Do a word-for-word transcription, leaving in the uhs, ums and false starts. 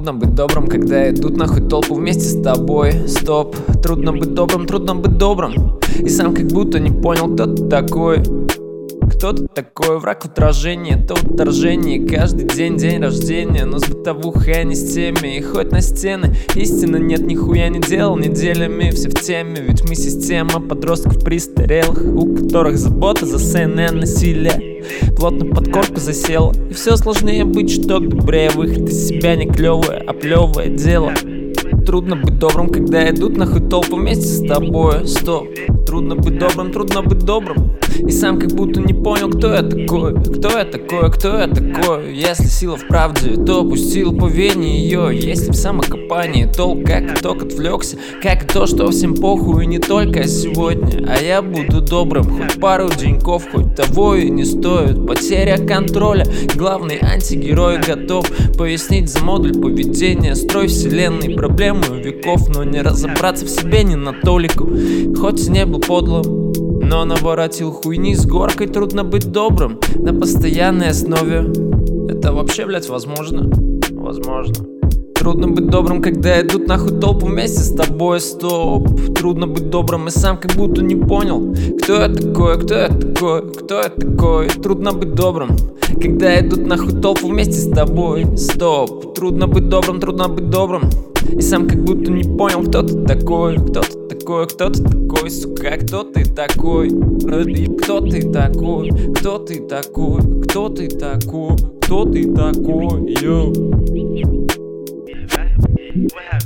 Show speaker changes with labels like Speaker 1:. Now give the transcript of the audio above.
Speaker 1: Трудно быть добрым, когда идут нахуй толпу вместе с тобой. Стоп, трудно быть добрым, трудно быть добрым. И сам как будто не понял, кто ты такой. Кто ты такой? Враг в отражении, это вторжение. Каждый день день рождения, но с бытовухой, а не с теми. И хоть на стены истины нет, нихуя не делал неделями. Все в теме, ведь мы система подростков престарелых, у которых забота за СНН насилие плотно под корку засела. И все сложнее быть чуток добрее. Выход из себя не клевое, а плевое дело. Трудно быть добрым, когда идут нахуй толпу вместе с тобой. Стоп, трудно быть добрым, трудно быть добрым. И сам как будто не понял, кто я такой. Кто я такой, кто я такой. Если сила в правде, то пусть сила по вене ее. Если в самокопании толк, как итог отвлекся. Как и то, что всем похуй, и не только сегодня. А я буду добрым, хоть пару деньков, хоть того и не стоит. Потеря контроля, главный антигерой готов пояснить за модуль поведения. Строй вселенной, проблемы веков, но не разобраться в себе ни на толику. Хоть и не был подлым, но наворотил хуйни с горкой. Трудно быть добрым на постоянной основе. Это вообще, блять, возможно? Возможно. Трудно быть добрым, когда идут нахуй толпу вместе с тобой. Стоп, трудно быть добрым и сам как будто не понял, кто я такой, кто я такой, кто я такой. Трудно быть добрым, когда идут нахуй толпу вместе с тобой. Стоп, трудно быть добрым, трудно быть добрым. И сам как будто не понял, кто ты такой, кто ты такой, кто ты такой, сука, кто ты такой. Кто ты такой, кто ты такой, кто ты такой, кто ты такой, йоу.
Speaker 2: What happened?